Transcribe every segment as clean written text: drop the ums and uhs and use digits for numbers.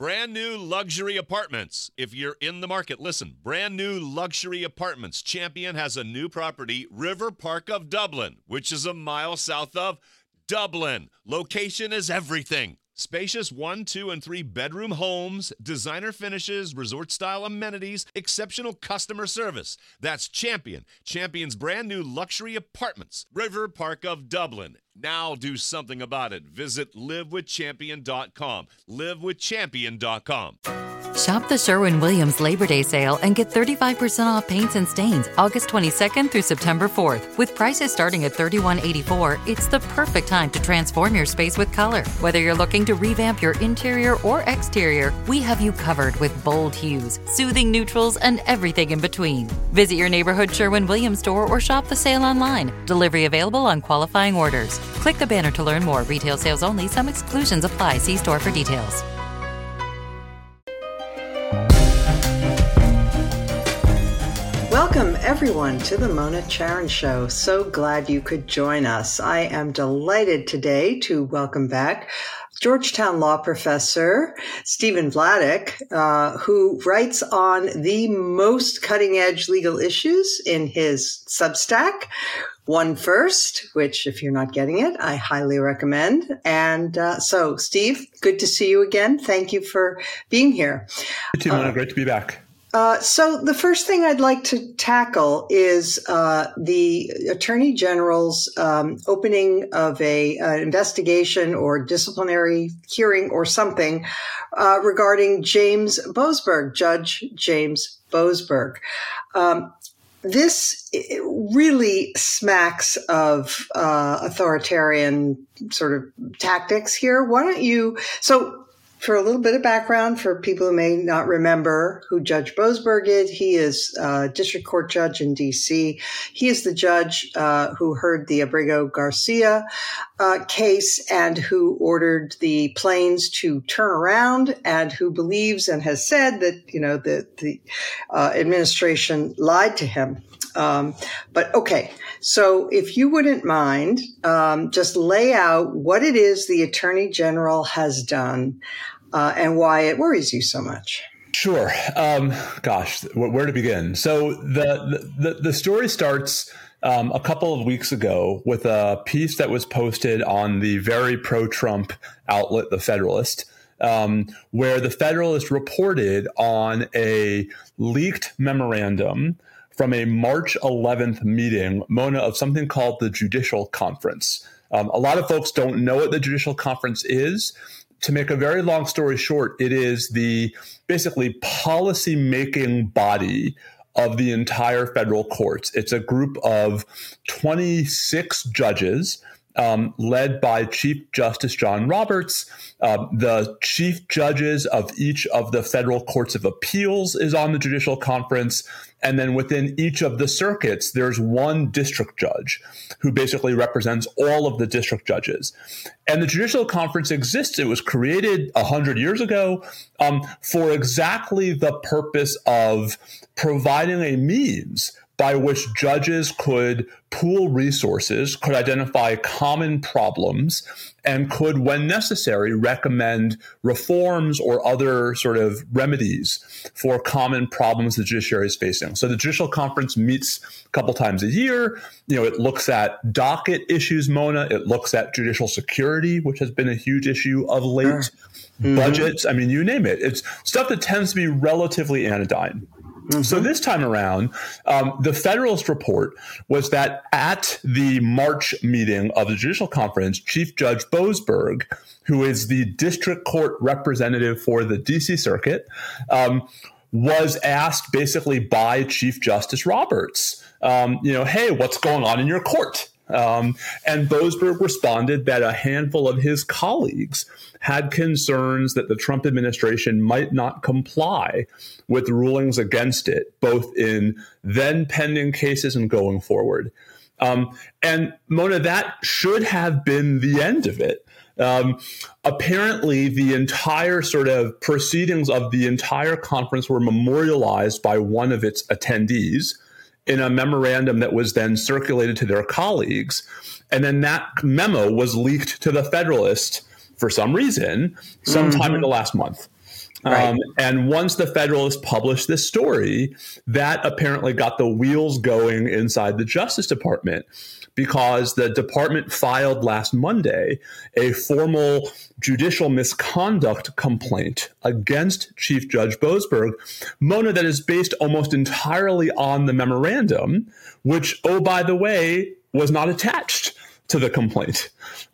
Brand new luxury apartments. If you're in the market, listen. Brand new luxury apartments. Champion has a new property, River Park of Dublin, which is a mile south of Dublin. Location is everything. Spacious 1, 2, and 3 bedroom homes, designer finishes, resort-style amenities, exceptional customer service. That's Champion. Champion's brand new luxury apartments, River Park of Dublin. Now do something about it. Visit livewithchampion.com. Livewithchampion.com. Shop the Sherwin-Williams Labor Day sale and get 35% off paints and stains August 22nd through September 4th. With prices starting at $31.84, it's the perfect time to transform your space with color. Whether you're looking to revamp your interior or exterior, we have you covered with bold hues, soothing neutrals, and everything in between. Visit your neighborhood Sherwin-Williams store or shop the sale online. Delivery available on qualifying orders. Click the banner to learn more. Retail sales only. Some exclusions apply. See store for details. Welcome, everyone, to the Mona Charen Show. So glad you could join us. I am delighted today to welcome back Georgetown law professor Stephen Vladeck, who writes on the most cutting-edge legal issues in his Substack, One First, which, if you're not getting it, I highly recommend. And so, Steve, good to see you again. Thank you for being here. You too, Mona. Great to be back. So the first thing I'd like to tackle is the Attorney General's opening of an investigation or disciplinary hearing or something regarding James Boasberg, Judge James Boasberg. This really smacks of authoritarian sort of tactics here. Why don't you... For a little bit of background for people who may not remember who Judge Boasberg is, he is a district court judge in D.C. He is the judge who heard the Abrego Garcia case and who ordered the planes to turn around and who believes and has said that, the administration lied to him. But okay, so if you wouldn't mind, just lay out what it is the Attorney General has done and why it worries you so much. Sure. Where to begin? So the story starts a couple of weeks ago with a piece that was posted on the very pro-Trump outlet, The Federalist, where The Federalist reported on a leaked memorandum from a March 11th meeting, Mona, of something called the Judicial Conference. A lot of folks don't know what the Judicial Conference is. To make a very long story short, it is the basically policy-making body of the entire federal courts. It's a group of 26 judges led by Chief Justice John Roberts. The chief judges of each of the federal courts of appeals is on the Judicial Conference. And then within each of the circuits, there's one district judge who basically represents all of the district judges. And the Judicial Conference exists. It was created 100 years ago for exactly the purpose of providing a means by which judges could pool resources, could identify common problems, and could, when necessary, recommend reforms or other sort of remedies for common problems the judiciary is facing. So the Judicial Conference meets a couple times a year. It looks at docket issues, Mona. It looks at judicial security, which has been a huge issue of late. Mm-hmm. Budgets. I mean, you name it. It's stuff that tends to be relatively anodyne. Mm-hmm. So this time around, the Federalist report was that at the March meeting of the Judicial Conference, Chief Judge Boasberg, who is the district court representative for the D.C. Circuit, was asked basically by Chief Justice Roberts, hey, what's going on in your court? And Boasberg responded that a handful of his colleagues had concerns that the Trump administration might not comply with rulings against it, both in then pending cases and going forward. And Mona, that should have been the end of it. Apparently, the entire sort of proceedings of the entire conference were memorialized by one of its attendees in a memorandum that was then circulated to their colleagues. And then that memo was leaked to the Federalist for some reason, sometime in the last month. Right. And once the Federalist published this story, that apparently got the wheels going inside the Justice Department, because the department filed last Monday a formal judicial misconduct complaint against Chief Judge Boasberg, Mona, that is based almost entirely on the memorandum, which, oh, by the way, was not attached to the complaint.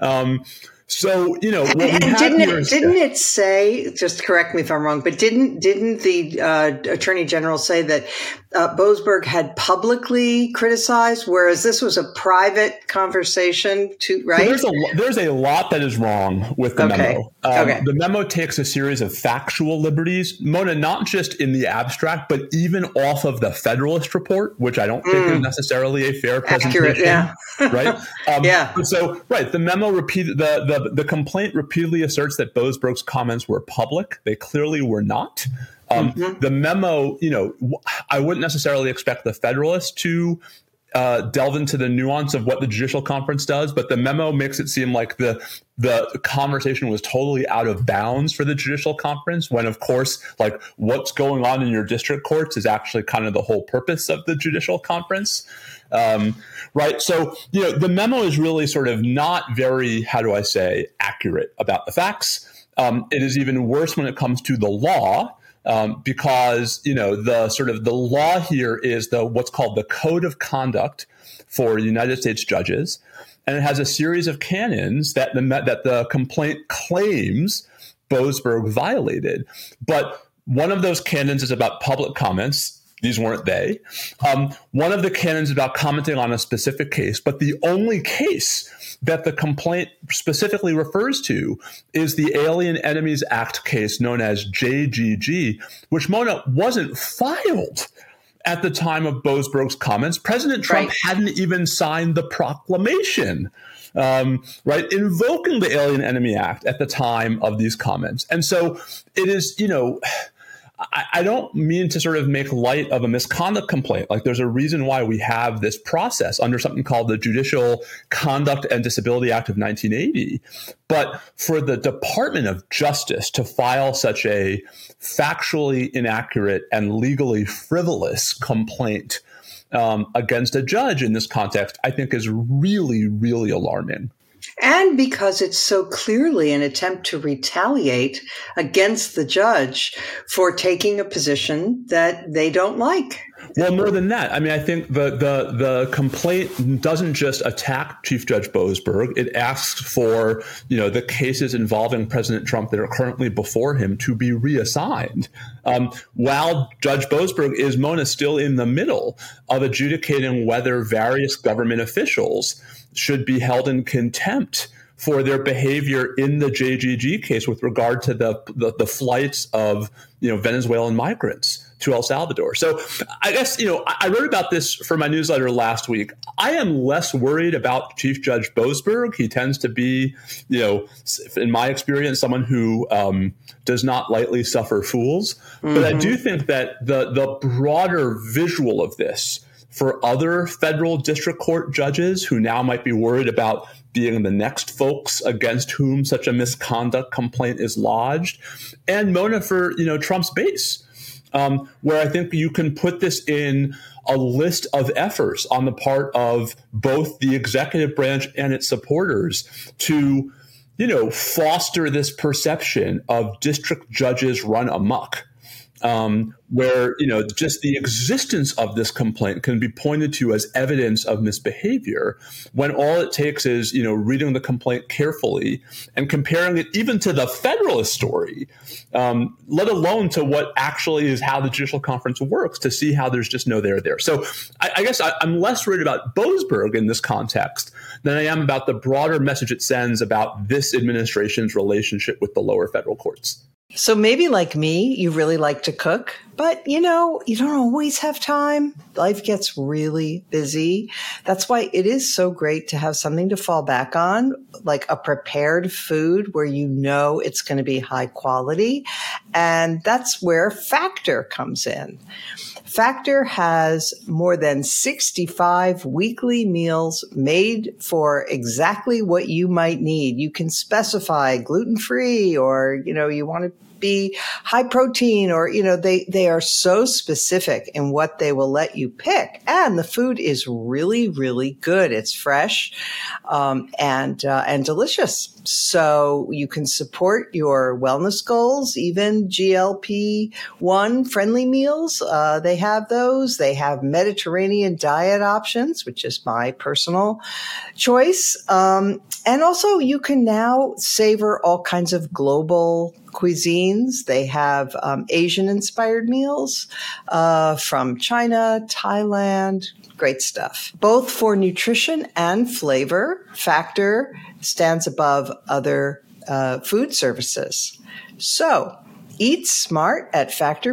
So, what we have didn't it say, just correct me if I'm wrong, but didn't the Attorney General say that Boasberg had publicly criticized, whereas this was a private conversation too, right? So there's a lot that is wrong with the memo. The memo takes a series of factual liberties, Mona, not just in the abstract, but even off of the Federalist report, which I don't think is necessarily a fair presentation. Accurate, yeah. Right? So, the memo the complaint repeatedly asserts that Boasberg's comments were public. They clearly were not. The memo, I wouldn't necessarily expect the Federalist to delve into the nuance of what the Judicial Conference does, but the memo makes it seem like the conversation was totally out of bounds for the Judicial Conference, when, of course, like, what's going on in your district courts is actually kind of the whole purpose of the Judicial Conference. Right. So, the memo is really sort of not very, accurate about the facts. It is even worse when it comes to the law. Because, the law here is what's called the Code of Conduct for United States judges. And it has a series of canons that the complaint claims Boasberg violated. But one of those canons is about public comments. These weren't they. One of the canons is about commenting on a specific case, but the only case that the complaint specifically refers to is the Alien Enemies Act case known as JGG, which, Mona, wasn't filed at the time of Boasberg's comments. President Trump hadn't even signed the proclamation, invoking the Alien Enemy Act at the time of these comments. And so it is, I don't mean to sort of make light of a misconduct complaint. Like, there's a reason why we have this process under something called the Judicial Conduct and Disability Act of 1980. But for the Department of Justice to file such a factually inaccurate and legally frivolous complaint against a judge in this context, I think is really, really alarming. And because it's so clearly an attempt to retaliate against the judge for taking a position that they don't like. Well, more than that, I mean, I think the complaint doesn't just attack Chief Judge Boasberg. It asks for, the cases involving President Trump that are currently before him to be reassigned. While Judge Boasberg is, Mona, still in the middle of adjudicating whether various government officials should be held in contempt for their behavior in the JGG case with regard to the flights of Venezuelan migrants to El Salvador. So I guess I wrote about this for my newsletter last week. I am less worried about Chief Judge Boasberg. He tends to be, in my experience, someone who does not lightly suffer fools. Mm-hmm. But I do think that the broader visual of this for other federal district court judges who now might be worried about being the next folks against whom such a misconduct complaint is lodged, and Mona, for Trump's base, where I think you can put this in a list of efforts on the part of both the executive branch and its supporters to foster this perception of district judges run amok. Where, just the existence of this complaint can be pointed to as evidence of misbehavior, when all it takes is, reading the complaint carefully and comparing it even to the Federalist story, let alone to what actually is how the Judicial Conference works, to see how there's just no there. So I guess I'm less worried about Boasberg in this context than I am about the broader message it sends about this administration's relationship with the lower federal courts. So maybe like me, you really like to cook, but you don't always have time. Life gets really busy. That's why it is so great to have something to fall back on, like a prepared food where it's going to be high quality. And that's where Factor comes in. Factor has more than 65 weekly meals made for exactly what you might need. You can specify gluten-free, or, you want to be high protein, or, they are so specific in what they will let you pick. And the food is really, really good. It's fresh, and delicious. So you can support your wellness goals, even GLP-1 friendly meals. They have those. They have Mediterranean diet options, which is my personal choice. And also you can now savor all kinds of global cuisines. They have Asian inspired meals from China, Thailand. Great stuff. Both for nutrition and flavor, Factor stands above other food services. So eat smart at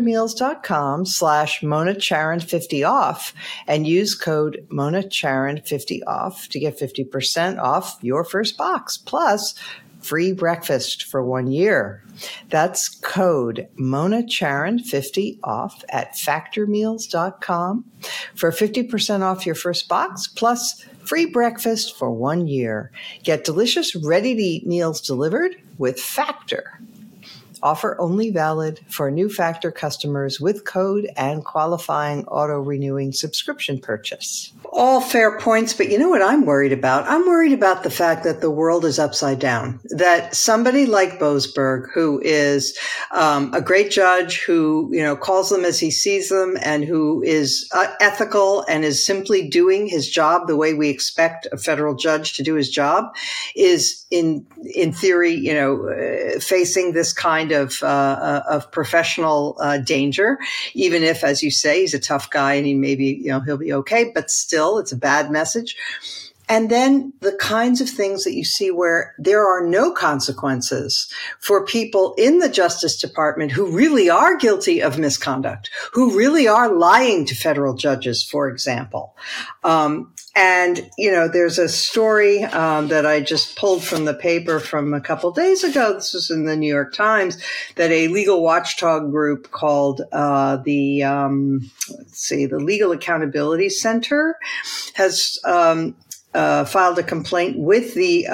factormeals.com/MonaCharan50 off and use code MonaCharan50 off to get 50% off your first box, plus free breakfast for 1 year. That's code MonaCharan50 off at factormeals.com for 50% off your first box, plus free breakfast for 1 year. Get delicious, ready-to-eat meals delivered with Factor. Offer only valid for new Factor customers with code and qualifying auto-renewing subscription purchase. All fair points, but you know what I'm worried about? I'm worried about the fact that the world is upside down, that somebody like Boasberg, who is a great judge, who, calls them as he sees them, and who is ethical and is simply doing his job the way we expect a federal judge to do his job, is in theory, facing this kind of professional danger, even if, as you say, he's a tough guy and he'll be okay, but still it's a bad message. And then the kinds of things that you see where there are no consequences for people in the Justice Department who really are guilty of misconduct, who really are lying to federal judges, for example. And, there's a story that I just pulled from the paper from a couple of days ago. This was in the New York Times, that a legal watchdog group called the Legal Accountability Center has filed a complaint with the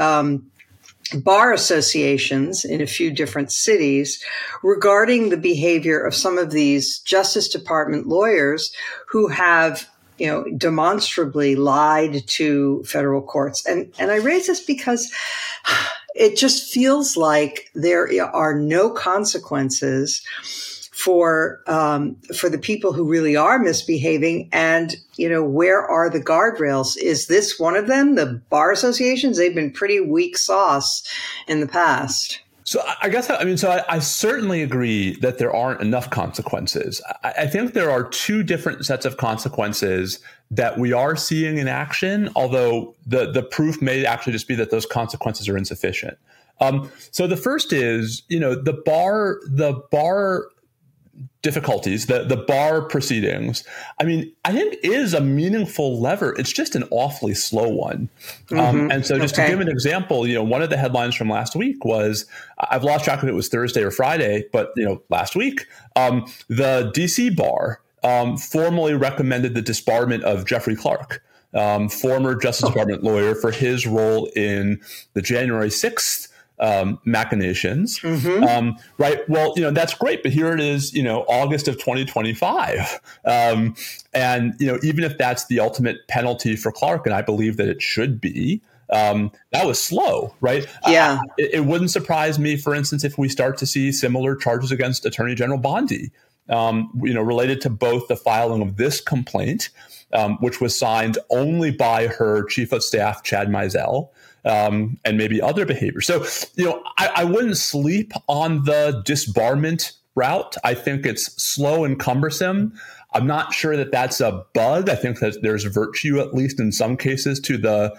bar associations in a few different cities regarding the behavior of some of these Justice Department lawyers who have demonstrably lied to federal courts. And I raise this because it just feels like there are no consequences for the people who really are misbehaving. And, where are the guardrails? Is this one of them? The bar associations, they've been pretty weak sauce in the past. So I guess, I certainly agree that there aren't enough consequences. I think there are two different sets of consequences that we are seeing in action, although the proof may actually just be that those consequences are insufficient. So the first is, the bar difficulties, the bar proceedings, I think is a meaningful lever. It's just an awfully slow one. And so just to give an example, one of the headlines from last week was, I've lost track if it was Thursday or Friday, but, last week, the DC bar formally recommended the disbarment of Jeffrey Clark, former Justice Department lawyer, for his role in the January 6th machinations. Right. Well, that's great. But here it is, August of 2025. And, even if that's the ultimate penalty for Clark, and I believe that it should be, that was slow, right? Yeah. It wouldn't surprise me, for instance, if we start to see similar charges against Attorney General Bondi, related to both the filing of this complaint, which was signed only by her chief of staff, Chad Mizell, and maybe other behavior. So, I wouldn't sleep on the disbarment route. I think it's slow and cumbersome. I'm not sure that that's a bug. I think that there's virtue, at least in some cases, to the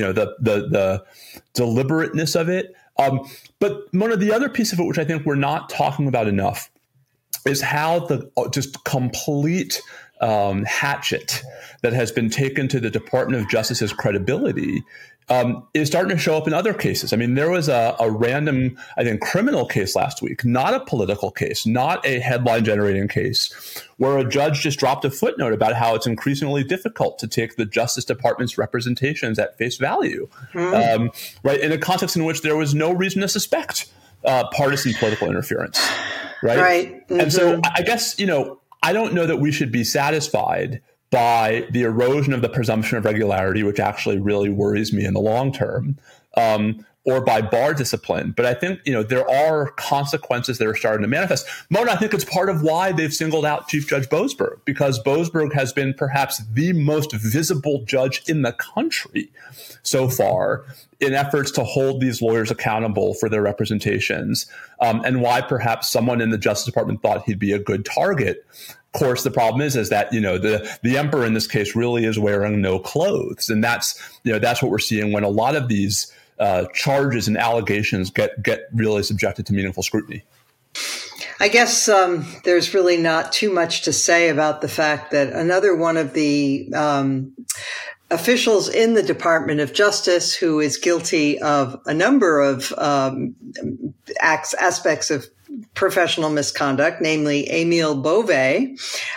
deliberateness of it. But one of the other piece of it, which I think we're not talking about enough, is how the just complete hatchet that has been taken to the Department of Justice's credibility is starting to show up in other cases. There was a random, criminal case last week, not a political case, not a headline generating case, where a judge just dropped a footnote about how it's increasingly difficult to take the Justice Department's representations at face value, right? In a context in which there was no reason to suspect partisan political interference, right? Right. Mm-hmm. And so I guess, I don't know that we should be satisfied by the erosion of the presumption of regularity, which actually really worries me in the long term, or by bar discipline. But I think, there are consequences that are starting to manifest. Mona, I think it's part of why they've singled out Chief Judge Boasberg, because Boasberg has been perhaps the most visible judge in the country so far in efforts to hold these lawyers accountable for their representations, and why perhaps someone in the Justice Department thought he'd be a good target. Of course, the problem is that, the emperor in this case really is wearing no clothes. And that's what we're seeing when a lot of these charges and allegations get really subjected to meaningful scrutiny. I guess there's really not too much to say about the fact that another one of the officials in the Department of Justice who is guilty of a number of aspects of professional misconduct, namely Émile Beauvais,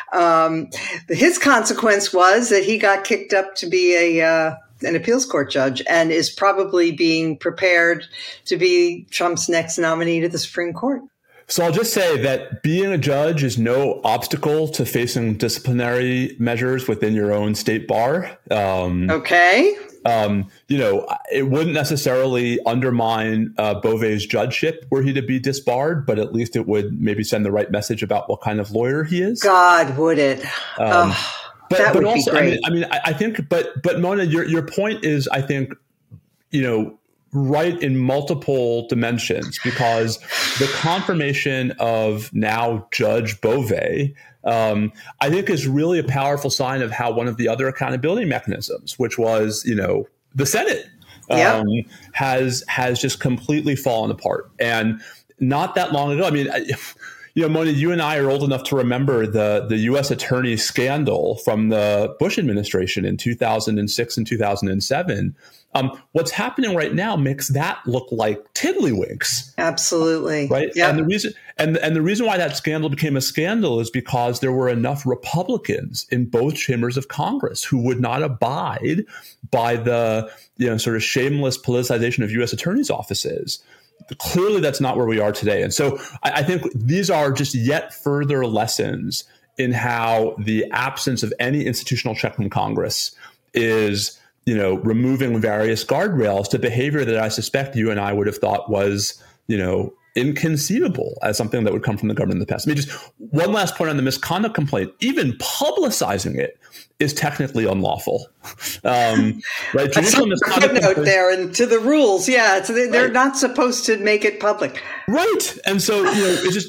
his consequence was that he got kicked up to be an appeals court judge and is probably being prepared to be Trump's next nominee to the Supreme Court. So I'll just say that being a judge is no obstacle to facing disciplinary measures within your own state bar. Okay. It wouldn't necessarily undermine Beauvais' judgeship were he to be disbarred, but at least it would maybe send the right message about what kind of lawyer he is. God, would it? That would be great. I think, but Mona, your point is, I think, right in multiple dimensions, because the confirmation of now Judge Beauvais, I think, is really a powerful sign of how one of the other accountability mechanisms, which was, the Senate, has just completely fallen apart. And not that long ago, Mona, you and I are old enough to remember the U.S. attorney scandal from the Bush administration in 2006 and 2007. What's happening right now makes that look like tiddlywinks. Absolutely. Right. Yep. And the reason why that scandal became a scandal is because there were enough Republicans in both chambers of Congress who would not abide by the sort of shameless politicization of U.S. attorneys' offices. Clearly, that's not where we are today. And so I think these are just yet further lessons in how the absence of any institutional check from Congress is, removing various guardrails to behavior that I suspect you and I would have thought was, inconceivable as something that would come from the government in the past. Just one last point on the misconduct complaint. Even publicizing it is technically unlawful. Right? Judicial misconduct footnote there, and to the rules, they're not supposed to make it public. Right. And so, it's just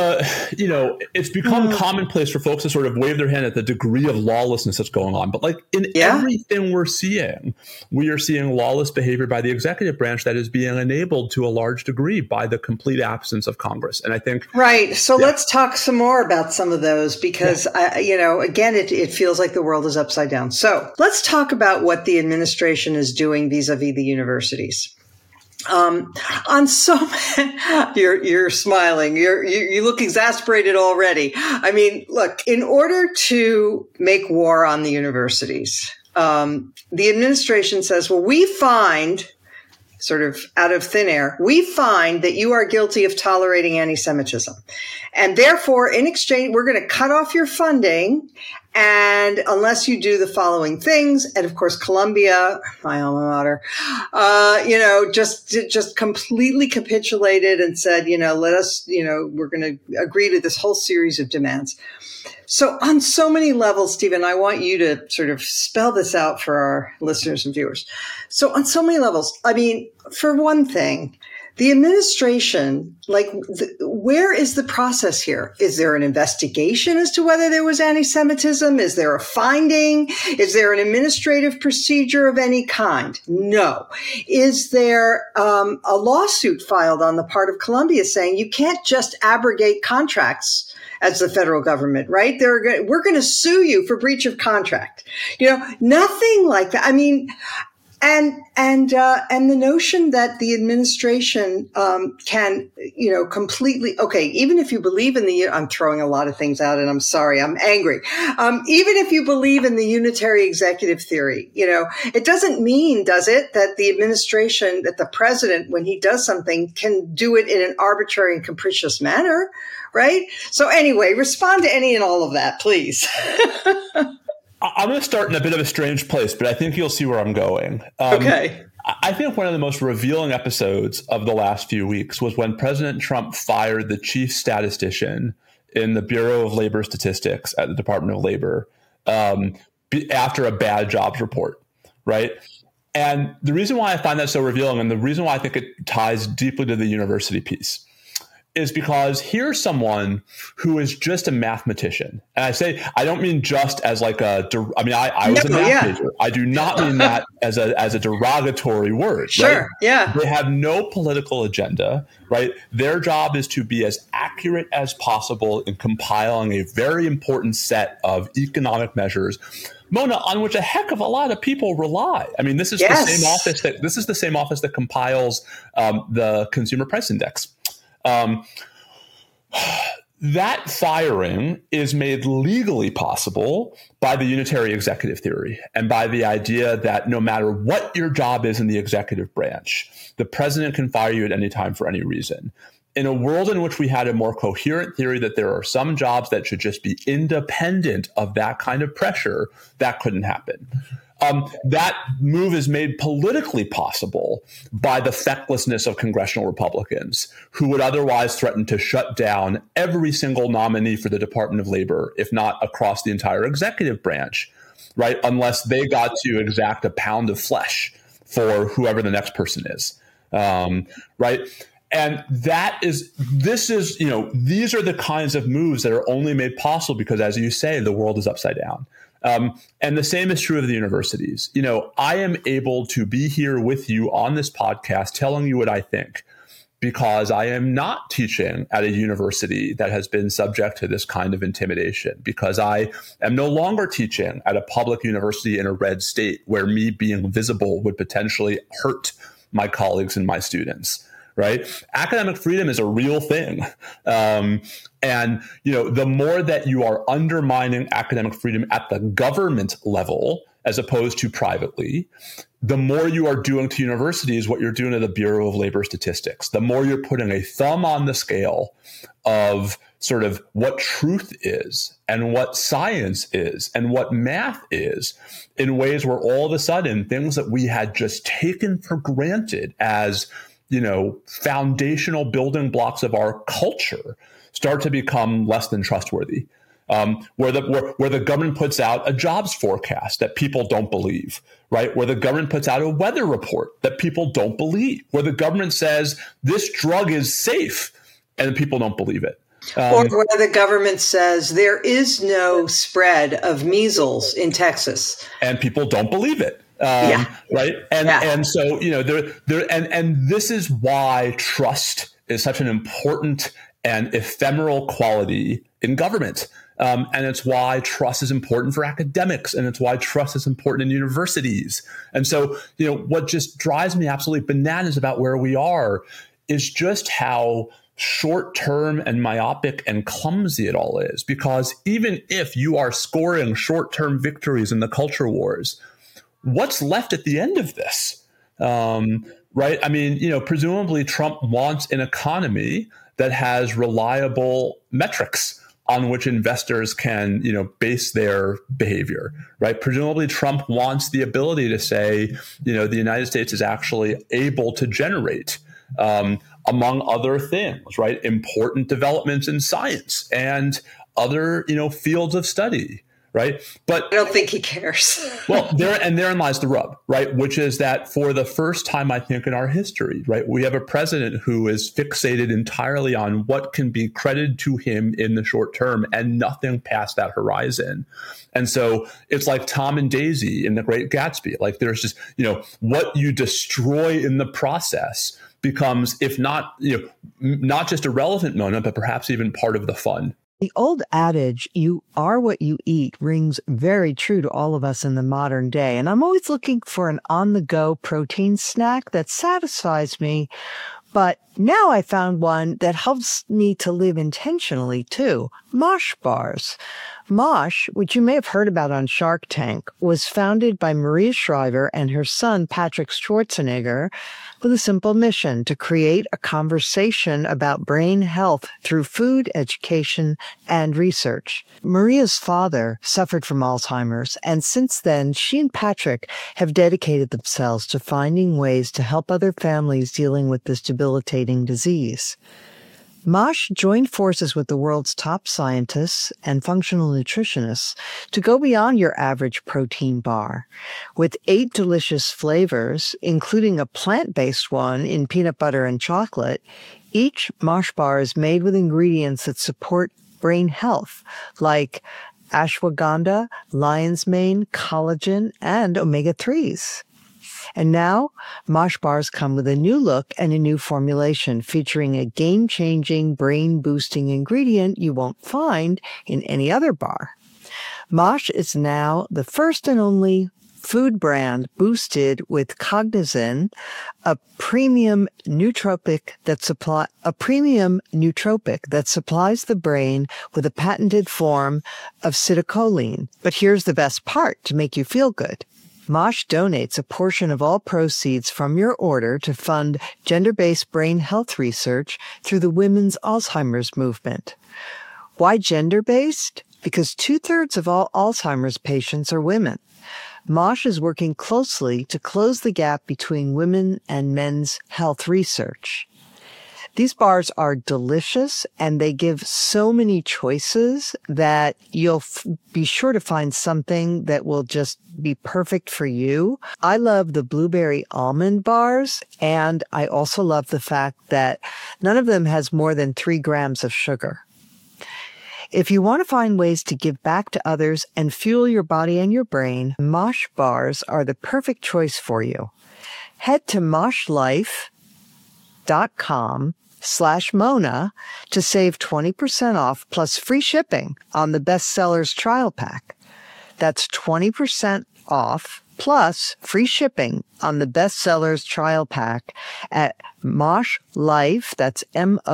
it's become commonplace for folks to sort of wave their hand at the degree of lawlessness that's going on. But in everything we're seeing, we are seeing lawless behavior by the executive branch that is being enabled to a large degree by the complete absence of Congress. And I think. Right. So let's talk some more about some of those, because, again, it feels like the world is upside down. So let's talk about what the administration is doing vis-a-vis the universities. On so you're smiling. You look exasperated already. Look, in order to make war on the universities, the administration says, well, we find, sort of out of thin air, we find that you are guilty of tolerating anti-Semitism. And therefore, in exchange, we're going to cut off your funding. And unless you do the following things, and of course, Columbia, my alma mater, just completely capitulated and said, let us, we're going to agree to this whole series of demands. So on so many levels, Stephen, I want you to sort of spell this out for our listeners and viewers. So on so many levels, for one thing, the administration, where is the process here? Is there an investigation as to whether there was anti-Semitism? Is there a finding? Is there an administrative procedure of any kind? No. Is there a lawsuit filed on the part of Columbia saying you can't just abrogate contracts as the federal government, right? We're going to sue you for breach of contract. Nothing like that. And the notion that the administration can, completely, okay, even if you believe in I'm throwing a lot of things out and I'm sorry, I'm angry. Even if you believe in the unitary executive theory, it doesn't mean, does it, that the administration, that the president, when he does something, can do it in an arbitrary and capricious manner, right? So anyway, respond to any and all of that, please. I'm going to start in a bit of a strange place, but I think you'll see where I'm going. Okay. I think one of the most revealing episodes of the last few weeks was when President Trump fired the chief statistician in the Bureau of Labor Statistics at the Department of Labor after a bad jobs report, right? And the reason why I find that so revealing, and the reason why I think it ties deeply to the university piece, is because here's someone who is just a mathematician. And I don't mean just as like I was a math major. I do not mean that as a derogatory word. Sure. Right? Yeah. They have no political agenda, right? Their job is to be as accurate as possible in compiling a very important set of economic measures, Mona, on which a heck of a lot of people rely. I mean, this is the same office that compiles the Consumer Price Index. That firing is made legally possible by the unitary executive theory and by the idea that no matter what your job is in the executive branch, the president can fire you at any time for any reason. In a world in which we had a more coherent theory that there are some jobs that should just be independent of that kind of pressure, that couldn't happen. That move is made politically possible by the fecklessness of congressional Republicans who would otherwise threaten to shut down every single nominee for the Department of Labor, if not across the entire executive branch, right? Unless they got to exact a pound of flesh for whoever the next person is, right? And these are the kinds of moves that are only made possible because, as you say, the world is upside down. And the same is true of the universities. I am able to be here with you on this podcast telling you what I think because I am not teaching at a university that has been subject to this kind of intimidation, because I am no longer teaching at a public university in a red state where me being visible would potentially hurt my colleagues and my students. Right? Academic freedom is a real thing. And the more that you are undermining academic freedom at the government level, as opposed to privately, the more you are doing to universities what you're doing to the Bureau of Labor Statistics, the more you're putting a thumb on the scale of sort of what truth is and what science is and what math is in ways where all of a sudden things that we had just taken for granted as foundational building blocks of our culture start to become less than trustworthy. Where the government puts out a jobs forecast that people don't believe, right? Where the government puts out a weather report that people don't believe, where the government says this drug is safe and people don't believe it. Or where the government says there is no spread of measles in Texas. And people don't believe it. Right. And so, and this is why trust is such an important and ephemeral quality in government. And it's why trust is important for academics, and it's why trust is important in universities. And so, what just drives me absolutely bananas about where we are is just how short-term and myopic and clumsy it all is. Because even if you are scoring short-term victories in the culture wars, what's left at the end of this, right? I mean, presumably Trump wants an economy that has reliable metrics on which investors can, base their behavior, right? Presumably Trump wants the ability to say, the United States is actually able to generate, among other things, right, important developments in science and other, fields of study. Right. But I don't think he cares. Well, therein lies the rub, right? Which is that for the first time, I think, in our history, right, we have a president who is fixated entirely on what can be credited to him in the short term and nothing past that horizon. And so it's like Tom and Daisy in The Great Gatsby. Like there's just, what you destroy in the process becomes, if not, not just a relevant moment, but perhaps even part of the fun. The old adage, you are what you eat, rings very true to all of us in the modern day. And I'm always looking for an on-the-go protein snack that satisfies me. But now I found one that helps me to live intentionally too. Mosh bars. Mosh, which you may have heard about on Shark Tank, was founded by Maria Shriver and her son, Patrick Schwarzenegger, with a simple mission to create a conversation about brain health through food, education, and research. Maria's father suffered from Alzheimer's, and since then, she and Patrick have dedicated themselves to finding ways to help other families dealing with this debilitating disease. Mosh joined forces with the world's top scientists and functional nutritionists to go beyond your average protein bar. With 8 delicious flavors, including a plant-based one in peanut butter and chocolate, each Mosh bar is made with ingredients that support brain health, like ashwagandha, lion's mane, collagen, and omega-3s. And now, Mosh bars come with a new look and a new formulation featuring a game-changing, brain-boosting ingredient you won't find in any other bar. Mosh is now the first and only food brand boosted with Cognizin, a premium nootropic that supplies the brain with a patented form of acetylcholine. But here's the best part to make you feel good. Mosh donates a portion of all proceeds from your order to fund gender-based brain health research through the Women's Alzheimer's Movement. Why gender-based? Because 2/3 of all Alzheimer's patients are women. Mosh is working closely to close the gap between women and men's health research. These bars are delicious, and they give so many choices that you'll be sure to find something that will just be perfect for you. I love the blueberry almond bars, and I also love the fact that none of them has more than 3 grams of sugar. If you want to find ways to give back to others and fuel your body and your brain, Mosh bars are the perfect choice for you. Head to moshlife.com/Mona to save 20% off plus free shipping on the Bestsellers trial pack. That's 20% off plus free shipping on the Bestsellers trial pack at moshlife, that's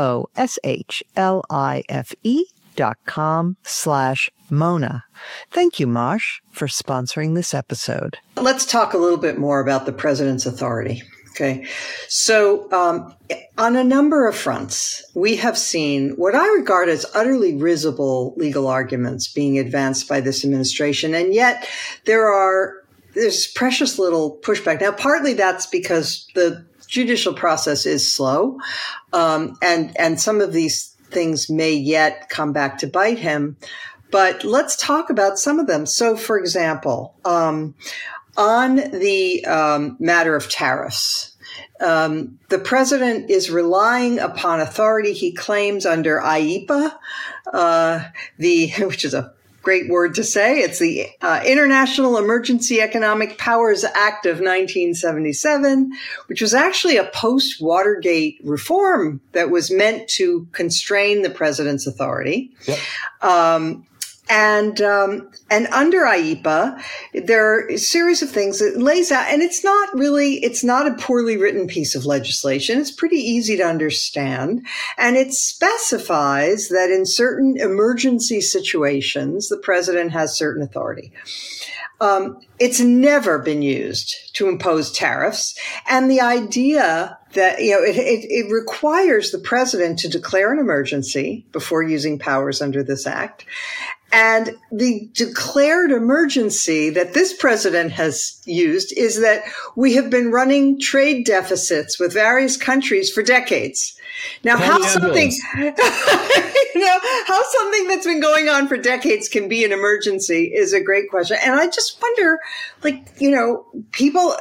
MOSHLIFE.com/Mona. Thank you, Mosh, for sponsoring this episode. Let's talk a little bit more about the president's authority. Okay. So, on a number of fronts, we have seen what I regard as utterly risible legal arguments being advanced by this administration. And yet there's precious little pushback. Now, partly that's because the judicial process is slow. And some of these things may yet come back to bite him. But let's talk about some of them. So, for example, on the matter of tariffs, the president is relying upon authority he claims under IEEPA, which is a great word to say. It's the International Emergency Economic Powers Act of 1977, which was actually a post-Watergate reform that was meant to constrain the president's authority. Yep. And under IEEPA, there are a series of things that lays out, and it's not a poorly written piece of legislation. It's pretty easy to understand. And it specifies that in certain emergency situations, the president has certain authority. It's never been used to impose tariffs. And the idea that, it requires the president to declare an emergency before using powers under this act. And the declared emergency that this president has used is that we have been running trade deficits with various countries for decades. Now, how something that's been going on for decades can be an emergency is a great question. And I just wonder, people,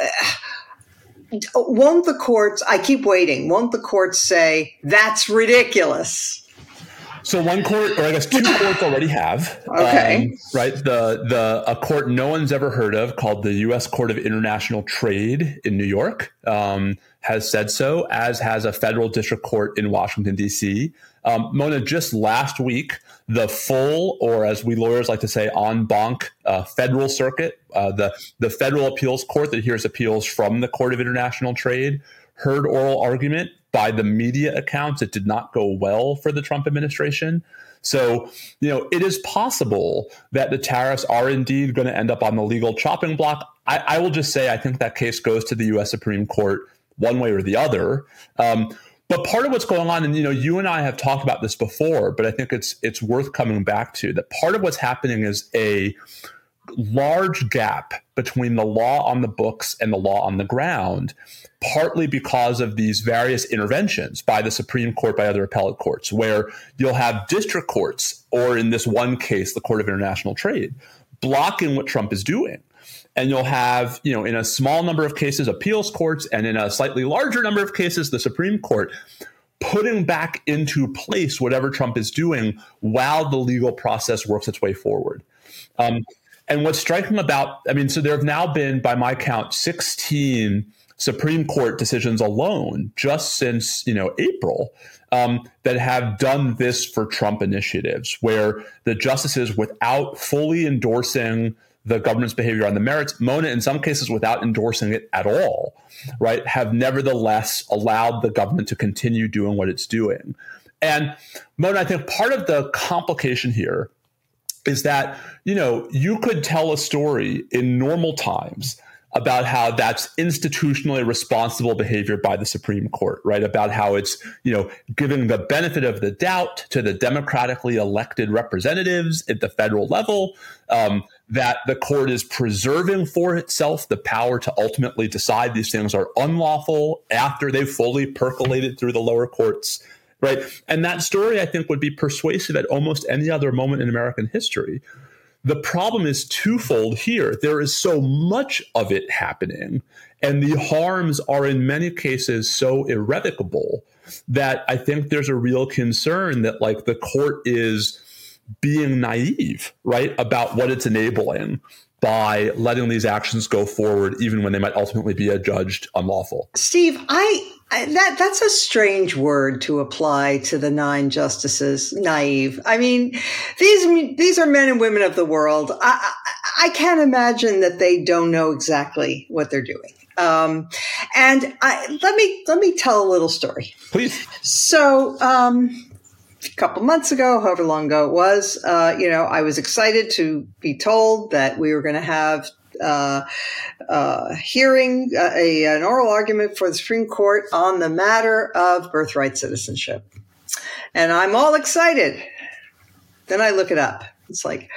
won't the courts say, that's ridiculous? So one court, or I guess two courts already have. Okay. Right. A court no one's ever heard of called the U.S. Court of International Trade in New York has said so, as has a federal district court in Washington, D.C. Mona, just last week, the full, or as we lawyers like to say, en banc federal circuit, the federal appeals court that hears appeals from the Court of International Trade, heard oral argument. By the media accounts, it did not go well for the Trump administration. So, it is possible that the tariffs are indeed going to end up on the legal chopping block. I will just say I think that case goes to the U.S. Supreme Court one way or the other. But part of what's going on, and you and I have talked about this before, but I think it's worth coming back to, that part of what's happening is a large gap between the law on the books and the law on the ground, partly because of these various interventions by the Supreme Court, by other appellate courts, where you'll have district courts, or in this one case, the Court of International Trade, blocking what Trump is doing. And you'll have, in a small number of cases, appeals courts, and in a slightly larger number of cases, the Supreme Court, putting back into place whatever Trump is doing while the legal process works its way forward. And what's striking about, so there have now been, by my count, 16 Supreme Court decisions alone just since, April, that have done this for Trump initiatives, where the justices, without fully endorsing the government's behavior on the merits, Mona, in some cases without endorsing it at all, right, have nevertheless allowed the government to continue doing what it's doing. And Mona, I think part of the complication here is that, you could tell a story in normal times about how that's institutionally responsible behavior by the Supreme Court, right? About how it's, giving the benefit of the doubt to the democratically elected representatives at the federal level, that the court is preserving for itself the power to ultimately decide these things are unlawful after they've fully percolated through the lower courts, right? And that story, I think, would be persuasive at almost any other moment in American history. The problem is twofold here. There is so much of it happening, and the harms are in many cases so irrevocable that I think there's a real concern that the court is being naive, right, about what it's enabling by letting these actions go forward, even when they might ultimately be adjudged unlawful. Steve, that's a strange word to apply to the 9 justices, naive. These are men and women of the world. I can't imagine that they don't know exactly what they're doing. Let me tell a little story. Please. So, a couple months ago, however long ago it was, I was excited to be told that we were going to have hearing an oral argument for the Supreme Court on the matter of birthright citizenship. And I'm all excited. Then I look it up. It's like,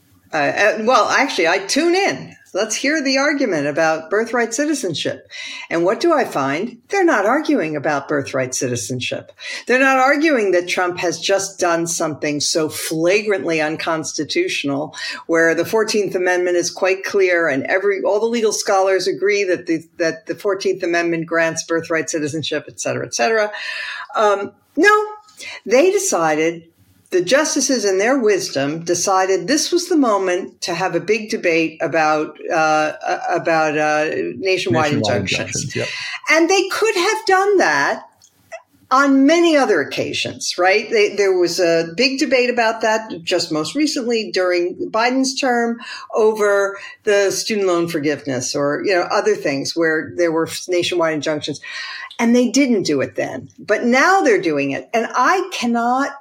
I tune in. Let's hear the argument about birthright citizenship. And what do I find? They're not arguing about birthright citizenship. They're not arguing that Trump has just done something so flagrantly unconstitutional, where the 14th Amendment is quite clear and all the legal scholars agree that the 14th Amendment grants birthright citizenship, et cetera, et cetera. No, they decided, the justices in their wisdom decided this was the moment to have a big debate about nationwide injunctions. Yep. And they could have done that on many other occasions, right? There was a big debate about that just most recently during Biden's term over the student loan forgiveness or, other things where there were nationwide injunctions. And they didn't do it then, but now they're doing it. And I cannot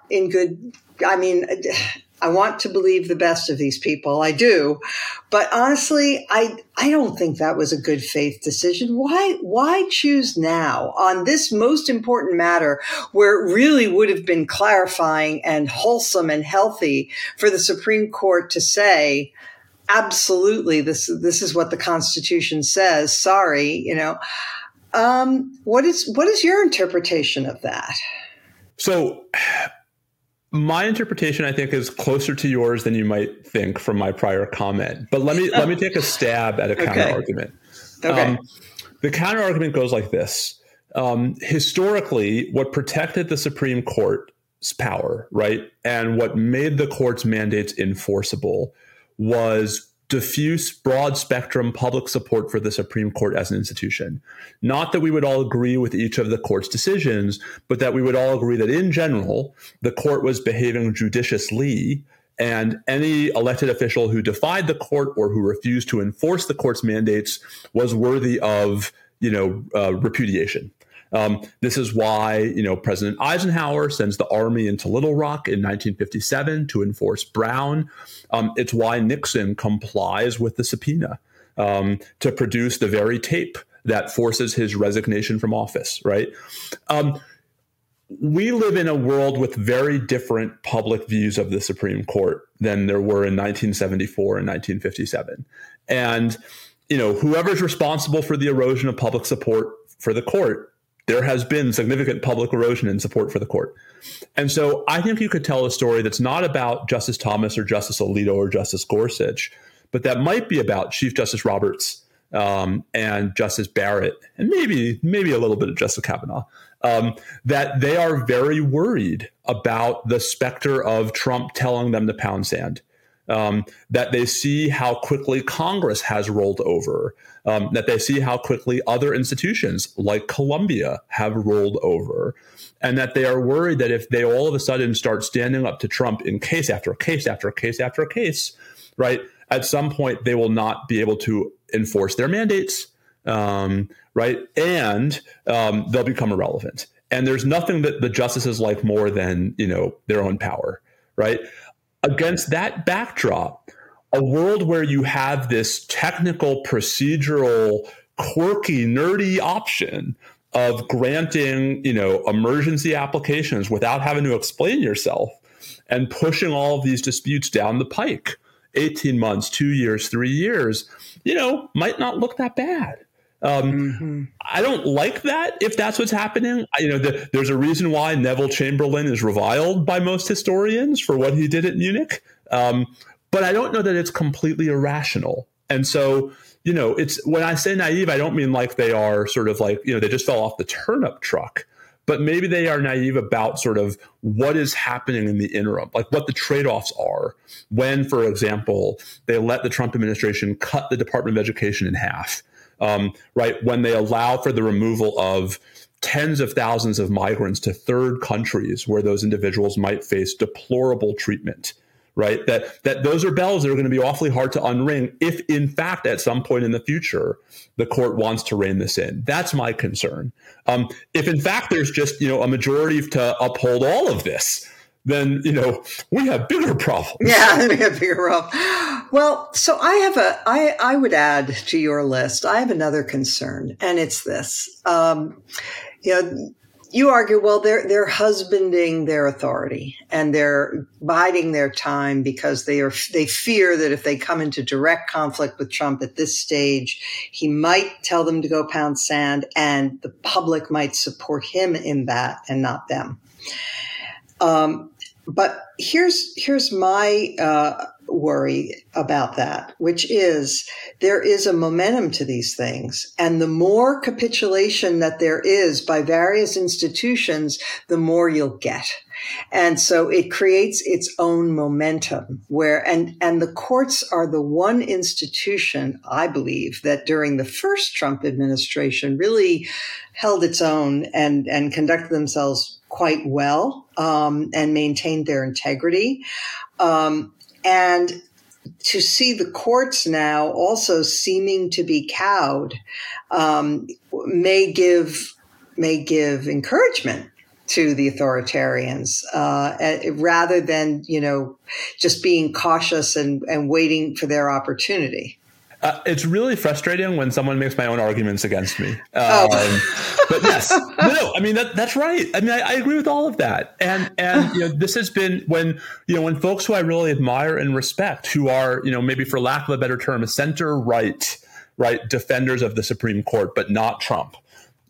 I want to believe the best of these people. I do. But honestly, I don't think that was a good faith decision. Why choose now on this most important matter where it really would have been clarifying and wholesome and healthy for the Supreme Court to say, absolutely, this is what the Constitution says. Sorry, what is your interpretation of that? So my interpretation, I think, is closer to yours than you might think from my prior comment. But let me take a stab at a counter argument. Okay. The counter argument goes like this. Historically, what protected the Supreme Court power, right? And what made the court's mandates enforceable was diffuse, broad spectrum public support for the Supreme Court as an institution. Not that we would all agree with each of the court's decisions, but that we would all agree that in general, the court was behaving judiciously, and any elected official who defied the court or who refused to enforce the court's mandates was worthy of, repudiation. This is why, President Eisenhower sends the army into Little Rock in 1957 to enforce Brown. It's why Nixon complies with the subpoena to produce the very tape that forces his resignation from office, right? We live in a world with very different public views of the Supreme Court than there were in 1974 and 1957. And, whoever's responsible for the erosion of public support for the court, there has been significant public erosion in support for the court. And so I think you could tell a story that's not about Justice Thomas or Justice Alito or Justice Gorsuch, but that might be about Chief Justice Roberts and Justice Barrett, and maybe a little bit of Justice Kavanaugh, that they are very worried about the specter of Trump telling them to pound sand. That they see how quickly Congress has rolled over, that they see how quickly other institutions like Columbia have rolled over, and that they are worried that if they all of a sudden start standing up to Trump in case after case after case after case, right, at some point they will not be able to enforce their mandates, right, and they'll become irrelevant. And there's nothing that the justices like more than, their own power, right? Against that backdrop, a world where you have this technical, procedural, quirky, nerdy option of granting, emergency applications without having to explain yourself and pushing all of these disputes down the pike, 18 months, 2 years, 3 years, might not look that bad. I don't like that if that's what's happening. There's a reason why Neville Chamberlain is reviled by most historians for what he did at Munich. But I don't know that it's completely irrational. And so, it's when I say naive, I don't mean like they are sort of like, they just fell off the turnip truck, but maybe they are naive about sort of what is happening in the interim, like what the trade-offs are when, for example, they let the Trump administration cut the Department of Education in half. Right, when they allow for the removal of tens of thousands of migrants to third countries where those individuals might face deplorable treatment, right? That those are bells that are going to be awfully hard to unring if, in fact, at some point in the future, the court wants to rein this in. That's my concern. If, in fact, there's just, a majority to uphold all of this, then, we have bigger problems. Yeah, we have bigger problems. Well, so I would add to your list, I have another concern, and it's this. You argue, well, they're husbanding their authority and they're biding their time because they fear that if they come into direct conflict with Trump at this stage, he might tell them to go pound sand and the public might support him in that and not them. But here's my worry about that, which is there is a momentum to these things. And the more capitulation that there is by various institutions, the more you'll get. And so it creates its own momentum and the courts are the one institution, I believe, that during the first Trump administration really held its own and conducted themselves quite well, and maintained their integrity. And to see the courts now also seeming to be cowed, may give encouragement to the authoritarians, rather than, just being cautious and waiting for their opportunity. It's really frustrating when someone makes my own arguments against me. But yes, no, I mean, that's right. I mean, I agree with all of that. And this has been when folks who I really admire and respect, who are, maybe for lack of a better term, center right defenders of the Supreme Court, but not Trump,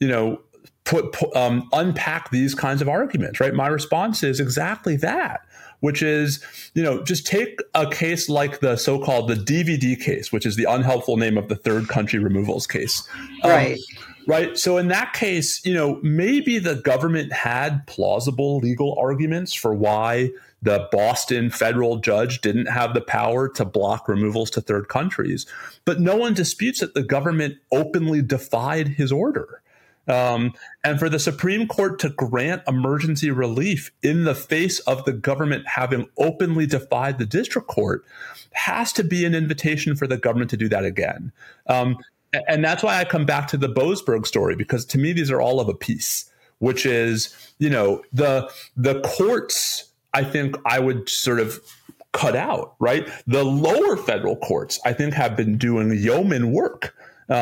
unpack these kinds of arguments, right? My response is exactly that. which is, just take a case like the so-called the DVD case, which is the unhelpful name of the third country removals case. Right. Right. So in that case, maybe the government had plausible legal arguments for why the Boston federal judge didn't have the power to block removals to third countries. But no one disputes that the government openly defied his order. And for the Supreme Court to grant emergency relief in the face of the government having openly defied the district court has to be an invitation for the government to do that again. And that's why I come back to the Boasberg story, because to me, these are all of a piece, which is, the courts, I think I would sort of cut out, right? The lower federal courts, I think, have been doing yeoman work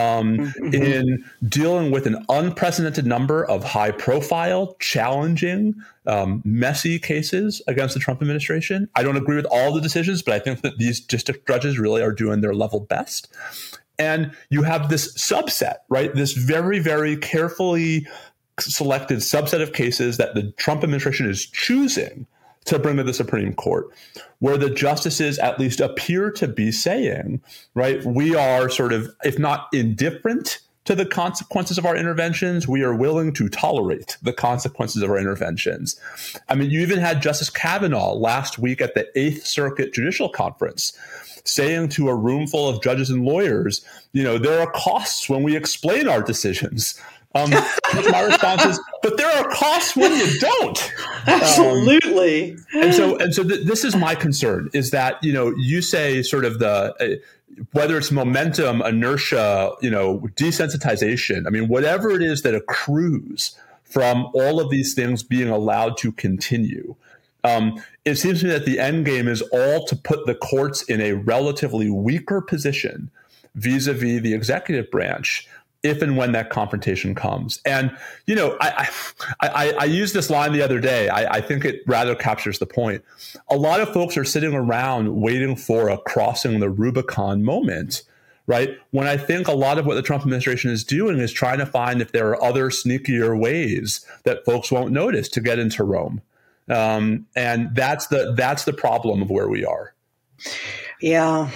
in dealing with an unprecedented number of high profile, challenging, messy cases against the Trump administration. I don't agree with all the decisions, but I think that these district judges really are doing their level best. And you have this subset, right? This very, very carefully selected subset of cases that the Trump administration is choosing to bring to the Supreme Court, where the justices at least appear to be saying, right, we are sort of, if not indifferent to the consequences of our interventions, we are willing to tolerate the consequences of our interventions. I mean, you even had Justice Kavanaugh last week at the Eighth Circuit Judicial Conference saying to a room full of judges and lawyers, there are costs when we explain our decisions. My response is, but there are costs when you don't. Absolutely. And so this is my concern, is that, you say sort of whether it's momentum, inertia, desensitization, I mean, whatever it is that accrues from all of these things being allowed to continue. It seems to me that the end game is all to put the courts in a relatively weaker position vis-a-vis the executive branch, if and when that confrontation comes. And, I used this line the other day. I think it rather captures the point. A lot of folks are sitting around waiting for a crossing the Rubicon moment, right? When I think a lot of what the Trump administration is doing is trying to find if there are other sneakier ways that folks won't notice to get into Rome. And that's the problem of where we are. Yeah.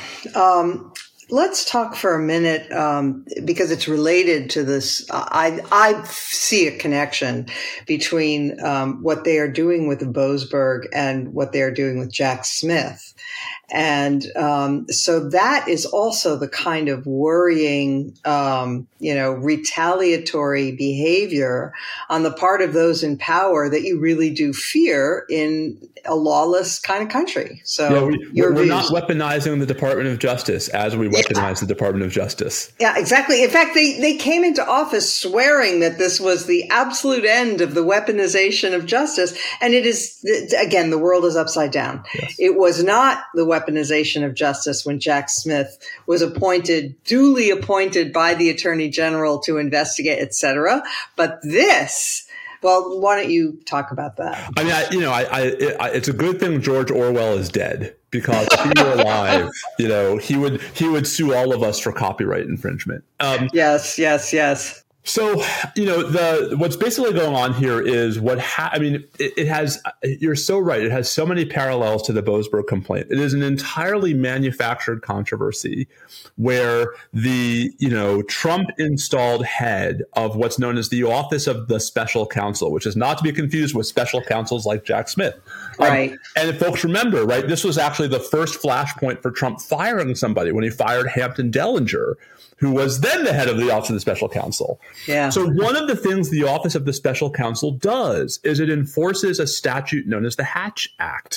Let's talk for a minute, because it's related to this. I see a connection between what they are doing with the Boasberg and what they are doing with Jack Smith. And so that is also the kind of worrying, retaliatory behavior on the part of those in power that you really do fear in a lawless kind of country. So we're not weaponizing the Department of Justice as we weaponize the Department of Justice. Yeah, exactly. In fact, they came into office swearing that this was the absolute end of the weaponization of justice. And it is, again, the world is upside down. Yes. It was not the weaponization of justice when Jack Smith was duly appointed by the Attorney General to investigate, et cetera. But this, well, why don't you talk about that? I mean, it's a good thing George Orwell is dead, because if he were alive, he would sue all of us for copyright infringement. Yes. So, what's basically going on here is it has, you're so right. It has so many parallels to the Boasberg complaint. It is an entirely manufactured controversy where the, Trump installed head of what's known as the Office of the Special Counsel, which is not to be confused with special counsels like Jack Smith. Right. And if folks remember, right, this was actually the first flashpoint for Trump firing somebody when he fired Hampton Dellinger, who was then the head of the Office of the Special Counsel. Yeah. So one of the things the Office of the Special Counsel does is it enforces a statute known as the Hatch Act.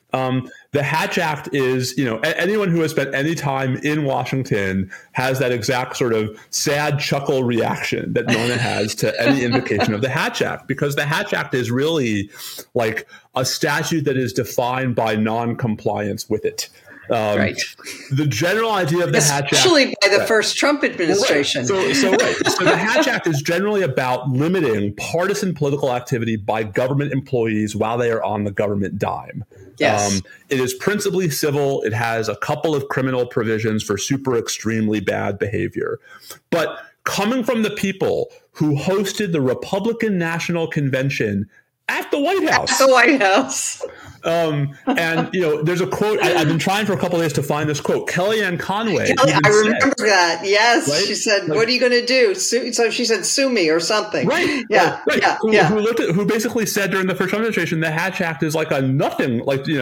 The Hatch Act is, anyone who has spent any time in Washington has that exact sort of sad chuckle reaction that Nona has to any invocation of the Hatch Act, because the Hatch Act is really like a statute that is defined by non-compliance with it. Right. The general idea of the Hatch Act, especially by the first Trump administration. Right. So the Hatch Act is generally about limiting partisan political activity by government employees while they are on the government dime. Yes. It is principally civil. It has a couple of criminal provisions for super extremely bad behavior. But coming from the people who hosted the Republican National Convention at the White House. At the White House. And, there's a quote. I've been trying for a couple of days to find this quote. Kellyanne Conway. I remember that. Yes. Right? She said, what are you going to do? So she said, sue me or something. Right. Yeah. Right. Yeah. Who basically said during the first Trump administration, the Hatch Act is like a nothing,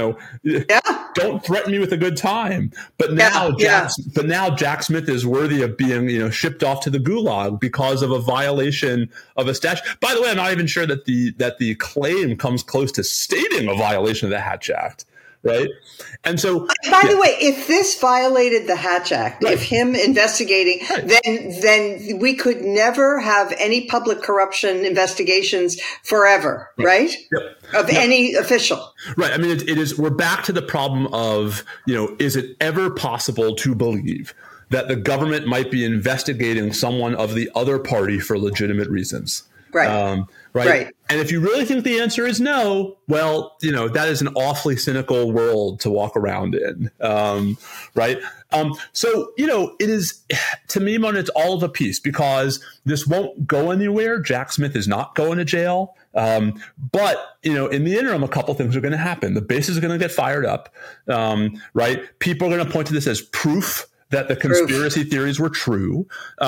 don't threaten me with a good time. But now, Jack Smith is worthy of being, shipped off to the gulag because of a violation of a statute. By the way, I'm not even sure that the claim comes close to stating a violation of the Hatch Act. Right. And so, by the way, if this violated the Hatch Act, if him investigating, then we could never have any public corruption investigations forever. Right. Yep. Of any official. Right. I mean, it is. We're back to the problem of, is it ever possible to believe that the government might be investigating someone of the other party for legitimate reasons? Right. Right. And if you really think the answer is no, well, that is an awfully cynical world to walk around in. Right. So, it is, to me, Mona, it's all of a piece because this won't go anywhere. Jack Smith is not going to jail. But, in the interim, a couple things are going to happen. The base is going to get fired up. Right. People are going to point to this as proof that the conspiracy theories were true.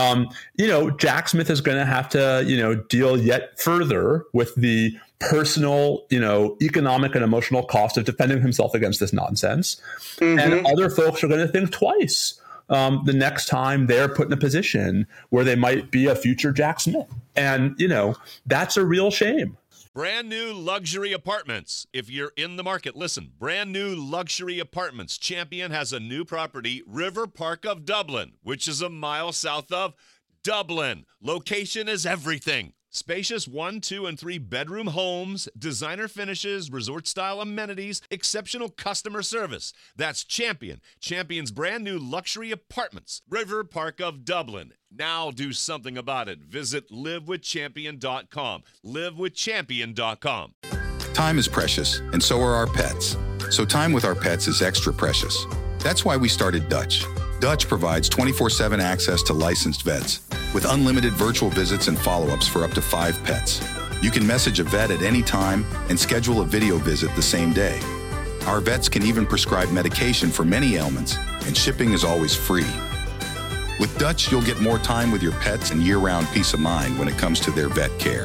Jack Smith is going to have to, deal yet further with the personal, economic and emotional cost of defending himself against this nonsense. Mm-hmm. And other folks are going to think twice the next time they're put in a position where they might be a future Jack Smith. And, that's a real shame. Brand new luxury apartments. If you're in the market, listen. Brand new luxury apartments. Champion has a new property, River Park of Dublin, which is a mile south of Dublin. Location is everything. Spacious 1, 2, and 3 bedroom homes, designer finishes, resort-style amenities, exceptional customer service. That's Champion. Champion's brand new luxury apartments, River Park of Dublin. Now do something about it. Visit livewithchampion.com. Livewithchampion.com. Time is precious, and so are our pets. So time with our pets is extra precious. That's why we started Dutch. Dutch provides 24/7 access to licensed vets with unlimited virtual visits and follow-ups for up to 5 pets. You can message a vet at any time and schedule a video visit the same day. Our vets can even prescribe medication for many ailments, and shipping is always free. With Dutch, you'll get more time with your pets and year-round peace of mind when it comes to their vet care.